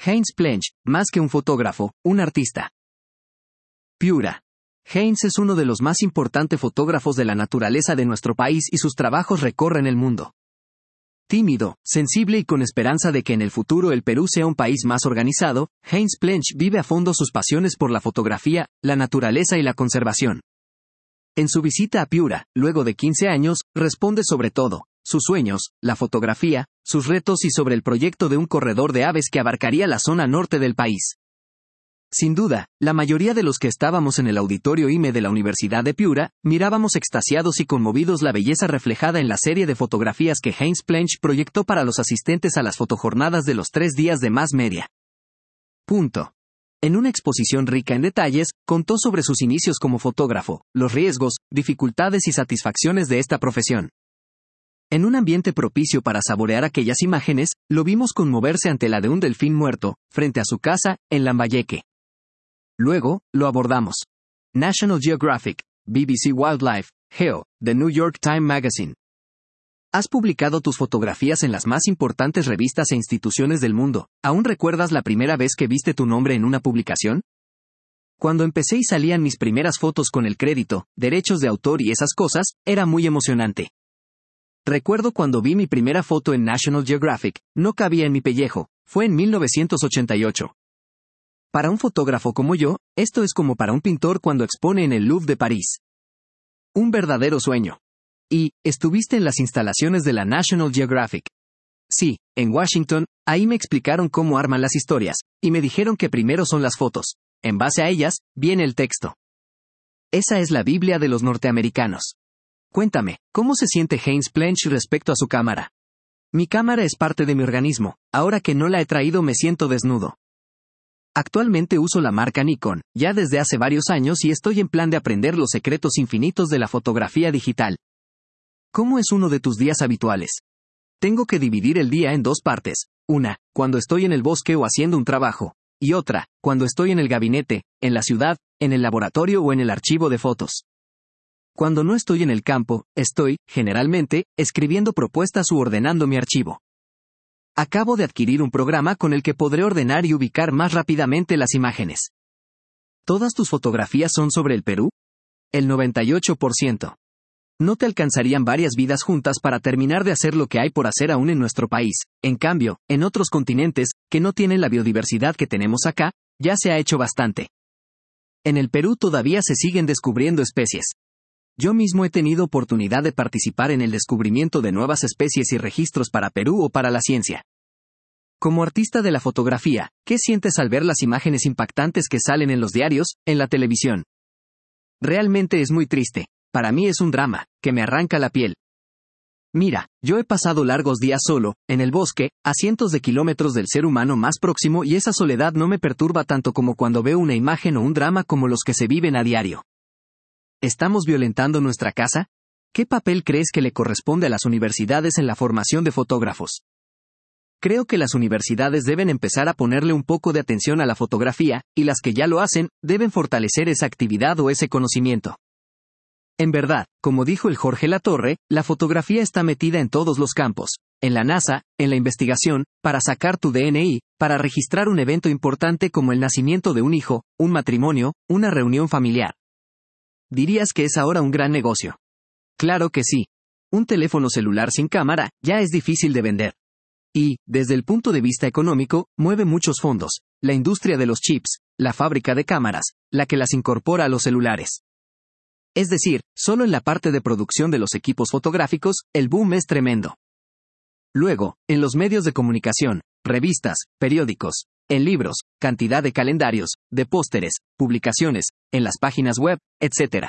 Heinz Plench, más que un fotógrafo, un artista. Piura. Heinz es uno de los más importantes fotógrafos de la naturaleza de nuestro país y sus trabajos recorren el mundo. Tímido, sensible y con esperanza de que en el futuro el Perú sea un país más organizado, Heinz Plench vive a fondo sus pasiones por la fotografía, la naturaleza y la conservación. En su visita a Piura, luego de 15 años, responde sobre todo, sus sueños, la fotografía, sus retos y sobre el proyecto de un corredor de aves que abarcaría la zona norte del país. Sin duda, la mayoría de los que estábamos en el auditorio IME de la Universidad de Piura, mirábamos extasiados y conmovidos la belleza reflejada en la serie de fotografías que Heinz Plench proyectó para los asistentes a las fotojornadas de los 3 días de Mass Media. En una exposición rica en detalles, contó sobre sus inicios como fotógrafo, los riesgos, dificultades y satisfacciones de esta profesión. En un ambiente propicio para saborear aquellas imágenes, lo vimos conmoverse ante la de un delfín muerto, frente a su casa, en Lambayeque. Luego, lo abordamos. National Geographic, BBC Wildlife, Geo, The New York Times Magazine. Has publicado tus fotografías en las más importantes revistas e instituciones del mundo. ¿Aún recuerdas la primera vez que viste tu nombre en una publicación? Cuando empecé y salían mis primeras fotos con el crédito, derechos de autor y esas cosas, era muy emocionante. Recuerdo cuando vi mi primera foto en National Geographic, no cabía en mi pellejo, fue en 1988. Para un fotógrafo como yo, esto es como para un pintor cuando expone en el Louvre de París. Un verdadero sueño. Y, ¿estuviste en las instalaciones de la National Geographic? Sí, en Washington, ahí me explicaron cómo arman las historias, y me dijeron que primero son las fotos. En base a ellas, viene el texto. Esa es la Biblia de los norteamericanos. Cuéntame, ¿cómo se siente Heinz Plench respecto a su cámara? Mi cámara es parte de mi organismo, ahora que no la he traído me siento desnudo. Actualmente uso la marca Nikon, ya desde hace varios años y estoy en plan de aprender los secretos infinitos de la fotografía digital. ¿Cómo es uno de tus días habituales? Tengo que dividir el día en 2 partes. Una, cuando estoy en el bosque o haciendo un trabajo. Y otra, cuando estoy en el gabinete, en la ciudad, en el laboratorio o en el archivo de fotos. Cuando no estoy en el campo, estoy, generalmente, escribiendo propuestas u ordenando mi archivo. Acabo de adquirir un programa con el que podré ordenar y ubicar más rápidamente las imágenes. ¿Todas tus fotografías son sobre el Perú? El 98%. No te alcanzarían varias vidas juntas para terminar de hacer lo que hay por hacer aún en nuestro país. En cambio, en otros continentes, que no tienen la biodiversidad que tenemos acá, ya se ha hecho bastante. En el Perú todavía se siguen descubriendo especies. Yo mismo he tenido oportunidad de participar en el descubrimiento de nuevas especies y registros para Perú o para la ciencia. Como artista de la fotografía, ¿qué sientes al ver las imágenes impactantes que salen en los diarios, en la televisión? Realmente es muy triste. Para mí es un drama, que me arranca la piel. Mira, yo he pasado largos días solo, en el bosque, a cientos de kilómetros del ser humano más próximo y esa soledad no me perturba tanto como cuando veo una imagen o un drama como los que se viven a diario. ¿Estamos violentando nuestra casa? ¿Qué papel crees que le corresponde a las universidades en la formación de fotógrafos? Creo que las universidades deben empezar a ponerle un poco de atención a la fotografía, y las que ya lo hacen, deben fortalecer esa actividad o ese conocimiento. En verdad, como dijo el Jorge Latorre, la fotografía está metida en todos los campos, en la NASA, en la investigación, para sacar tu DNI, para registrar un evento importante como el nacimiento de un hijo, un matrimonio, una reunión familiar. ¿Dirías que es ahora un gran negocio? Claro que sí. Un teléfono celular sin cámara ya es difícil de vender. Y, desde el punto de vista económico, mueve muchos fondos, la industria de los chips, la fábrica de cámaras, la que las incorpora a los celulares. Es decir, solo en la parte de producción de los equipos fotográficos, el boom es tremendo. Luego, en los medios de comunicación, revistas, periódicos, en libros, cantidad de calendarios, de pósteres, publicaciones, en las páginas web, etc.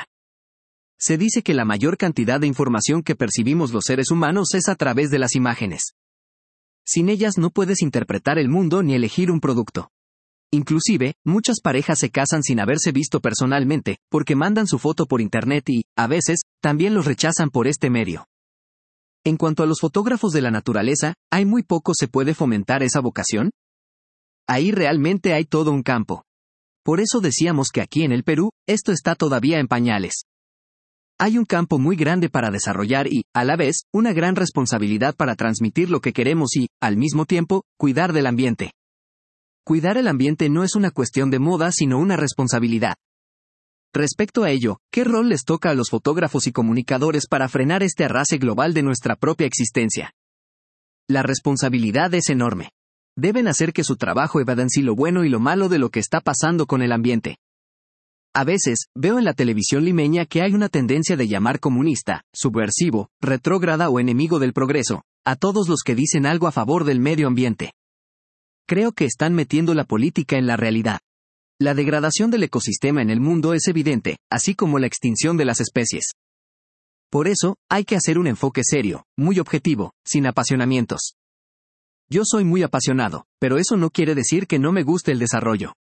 Se dice que la mayor cantidad de información que percibimos los seres humanos es a través de las imágenes. Sin ellas no puedes interpretar el mundo ni elegir un producto. Inclusive, muchas parejas se casan sin haberse visto personalmente, porque mandan su foto por internet y, a veces, también los rechazan por este medio. En cuanto a los fotógrafos de la naturaleza, ¿hay muy poco se puede fomentar esa vocación? Ahí realmente hay todo un campo. Por eso decíamos que aquí en el Perú, esto está todavía en pañales. Hay un campo muy grande para desarrollar y, a la vez, una gran responsabilidad para transmitir lo que queremos y, al mismo tiempo, cuidar del ambiente. cuidar el ambiente no es una cuestión de moda sino una responsabilidad. Respecto a ello, ¿qué rol les toca a los fotógrafos y comunicadores para frenar este arrase global de nuestra propia existencia? La responsabilidad es enorme. Deben hacer que su trabajo evidencie lo bueno y lo malo de lo que está pasando con el ambiente. A veces, veo en la televisión limeña que hay una tendencia de llamar comunista, subversivo, retrógrada o enemigo del progreso, a todos los que dicen algo a favor del medio ambiente. Creo que están metiendo la política en la realidad. La degradación del ecosistema en el mundo es evidente, así como la extinción de las especies. Por eso, hay que hacer un enfoque serio, muy objetivo, sin apasionamientos. Yo soy muy apasionado, pero eso no quiere decir que no me guste el desarrollo.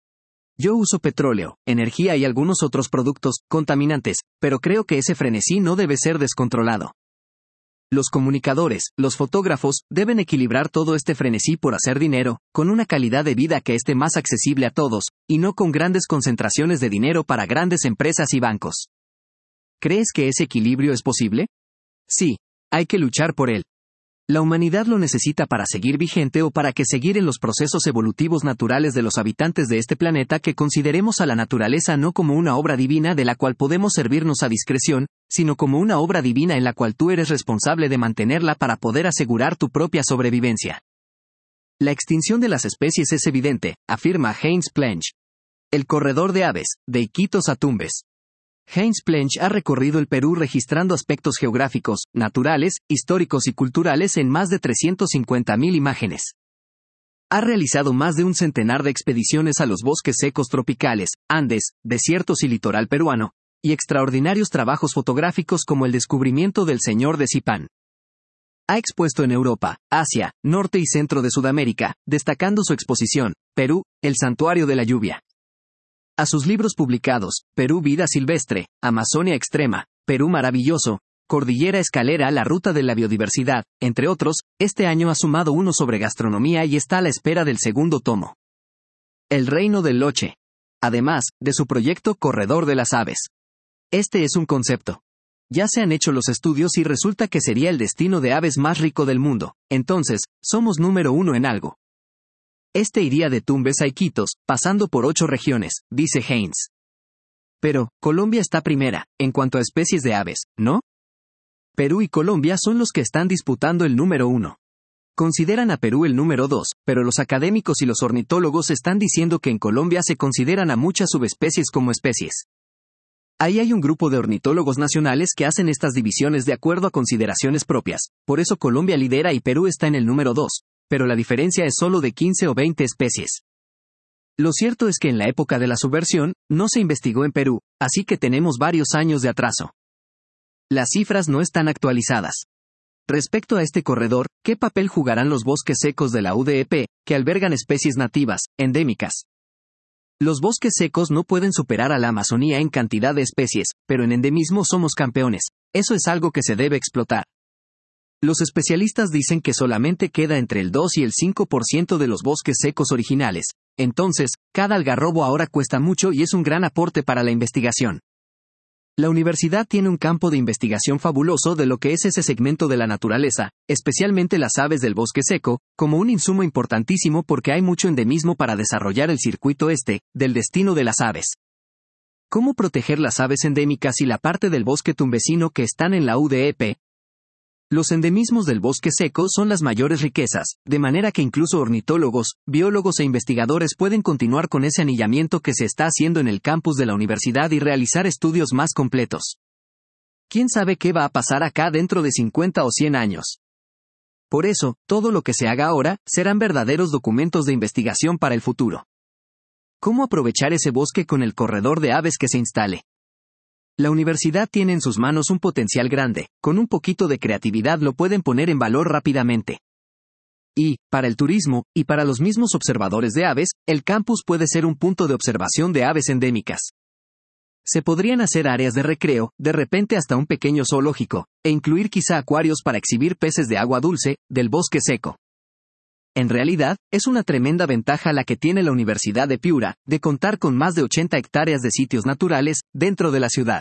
Yo uso petróleo, energía y algunos otros productos contaminantes, pero creo que ese frenesí no debe ser descontrolado. Los comunicadores, los fotógrafos, deben equilibrar todo este frenesí por hacer dinero, con una calidad de vida que esté más accesible a todos, y no con grandes concentraciones de dinero para grandes empresas y bancos. ¿Crees que ese equilibrio es posible? Sí, hay que luchar por él. La humanidad lo necesita para seguir vigente o para que seguir en los procesos evolutivos naturales de los habitantes de este planeta que consideremos a la naturaleza no como una obra divina de la cual podemos servirnos a discreción, sino como una obra divina en la cual tú eres responsable de mantenerla para poder asegurar tu propia sobrevivencia. La extinción de las especies es evidente, afirma Heinz Plench. El corredor de aves, de Iquitos a Tumbes. Heinz Plench ha recorrido el Perú registrando aspectos geográficos, naturales, históricos y culturales en más de 350.000 imágenes. Ha realizado más de un centenar de expediciones a los bosques secos tropicales, Andes, desiertos y litoral peruano, y extraordinarios trabajos fotográficos como el descubrimiento del Señor de Zipán. Ha expuesto en Europa, Asia, Norte y Centro de Sudamérica, destacando su exposición, Perú, el Santuario de la Lluvia. A sus libros publicados, Perú Vida Silvestre, Amazonia Extrema, Perú Maravilloso, Cordillera Escalera La Ruta de la Biodiversidad, entre otros, este año ha sumado uno sobre gastronomía y está a la espera del segundo tomo. El Reino del Loche. Además, de su proyecto Corredor de las Aves. Este es un concepto. Ya se han hecho los estudios y resulta que sería el destino de aves más rico del mundo, entonces, somos número 1 en algo. Este iría de Tumbes a Iquitos, pasando por 8 regiones, dice Heinz. Pero, Colombia está primera, en cuanto a especies de aves, ¿no? Perú y Colombia son los que están disputando el número 1. Consideran a Perú el número 2, pero los académicos y los ornitólogos están diciendo que en Colombia se consideran a muchas subespecies como especies. Ahí hay un grupo de ornitólogos nacionales que hacen estas divisiones de acuerdo a consideraciones propias, por eso Colombia lidera y Perú está en el número 2. Pero la diferencia es solo de 15 o 20 especies. Lo cierto es que en la época de la subversión, no se investigó en Perú, así que tenemos varios años de atraso. Las cifras no están actualizadas. Respecto a este corredor, ¿qué papel jugarán los bosques secos de la UDEP, que albergan especies nativas, endémicas? Los bosques secos no pueden superar a la Amazonía en cantidad de especies, pero en endemismo somos campeones. Eso es algo que se debe explotar. Los especialistas dicen que solamente queda entre el 2 y el 5% de los bosques secos originales. Entonces, cada algarrobo ahora cuesta mucho y es un gran aporte para la investigación. La universidad tiene un campo de investigación fabuloso de lo que es ese segmento de la naturaleza, especialmente las aves del bosque seco, como un insumo importantísimo porque hay mucho endemismo para desarrollar el circuito del destino de las aves. ¿Cómo proteger las aves endémicas y la parte del bosque tumbesino que están en la UDEP? Los endemismos del bosque seco son las mayores riquezas, de manera que incluso ornitólogos, biólogos e investigadores pueden continuar con ese anillamiento que se está haciendo en el campus de la universidad y realizar estudios más completos. ¿Quién sabe qué va a pasar acá dentro de 50 o 100 años? Por eso, todo lo que se haga ahora, serán verdaderos documentos de investigación para el futuro. ¿Cómo aprovechar ese bosque con el corredor de aves que se instale? La universidad tiene en sus manos un potencial grande, con un poquito de creatividad lo pueden poner en valor rápidamente. Y, para el turismo, y para los mismos observadores de aves, el campus puede ser un punto de observación de aves endémicas. Se podrían hacer áreas de recreo, de repente hasta un pequeño zoológico, e incluir quizá acuarios para exhibir peces de agua dulce, del bosque seco. En realidad, es una tremenda ventaja la que tiene la Universidad de Piura, de contar con más de 80 hectáreas de sitios naturales, dentro de la ciudad.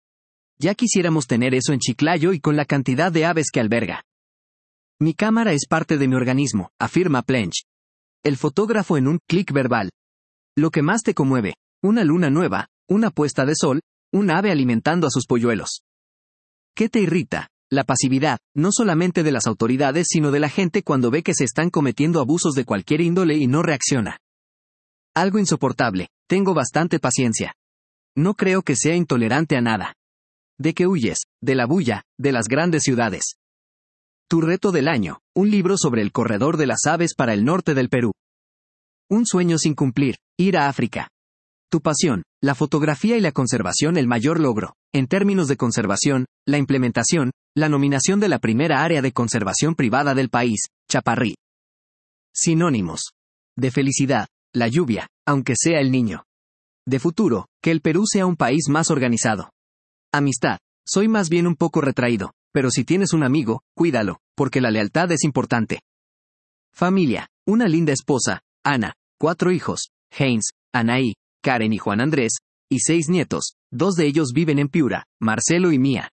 Ya quisiéramos tener eso en Chiclayo y con la cantidad de aves que alberga. Mi cámara es parte de mi organismo, afirma Plench. El fotógrafo en un clic verbal. Lo que más te conmueve. Una luna nueva, una puesta de sol, un ave alimentando a sus polluelos. ¿Qué te irrita? La pasividad, no solamente de las autoridades sino de la gente cuando ve que se están cometiendo abusos de cualquier índole y no reacciona. Algo insoportable, tengo bastante paciencia. No creo que sea intolerante a nada. ¿De qué huyes? De la bulla, de las grandes ciudades. Tu reto del año, un libro sobre el corredor de las aves para el norte del Perú. Un sueño sin cumplir, ir a África. Tu pasión, la fotografía y la conservación el mayor logro, en términos de conservación, la implementación, la nominación de la primera área de conservación privada del país, Chaparrí. Sinónimos. De felicidad, la lluvia, aunque sea el niño. De futuro, que el Perú sea un país más organizado. Amistad, soy más bien un poco retraído, pero si tienes un amigo, cuídalo, porque la lealtad es importante. Familia, una linda esposa, Ana, 4 hijos, Heinz, Anaí, Karen y Juan Andrés, y 6 nietos, 2 de ellos viven en Piura, Marcelo y Mía.